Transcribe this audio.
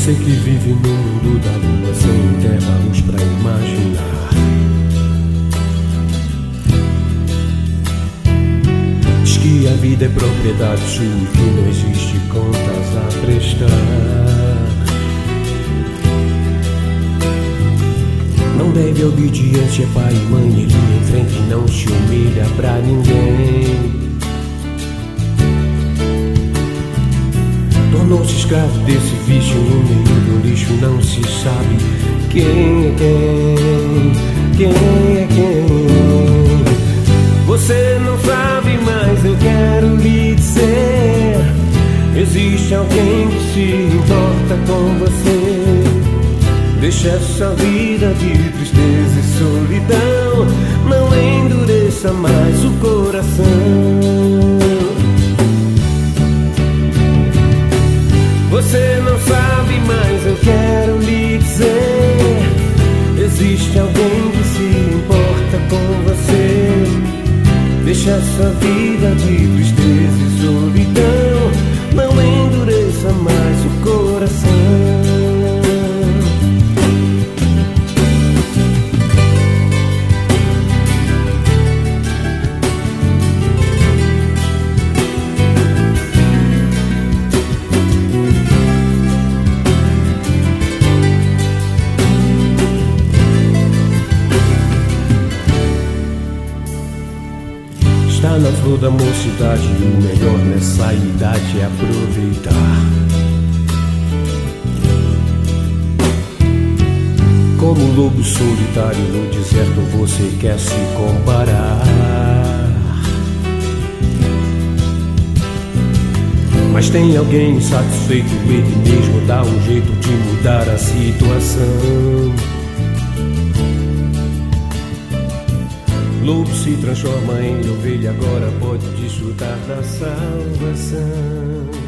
Você que vive no mundo da lua, sem intervalos pra imaginar. Diz que a vida é propriedade sua, que não existe contas a prestar. Não deve obediência, pai e mãe, ele em frente não se humilha pra ninguém. Tornou-se escravo desse vício, no meio do lixo não se sabe quem é quem é quem. Você não sabe, mas eu quero lhe dizer, existe alguém que se importa com você. Deixa essa vida de tristeza e solidão, não endureça mais o coração. Você não sabe, mas eu quero lhe dizer, existe alguém que se importa com você. Deixa essa vida de tristeza e solidão, não endureça mais o coração. Está na flor da mocidade, e o melhor nessa idade é aproveitar. Como lobo solitário no deserto, você quer se comparar. Mas tem alguém insatisfeito, ele mesmo dá um jeito de mudar a situação. Lobo se transforma em ovelha, agora pode desfrutar da salvação.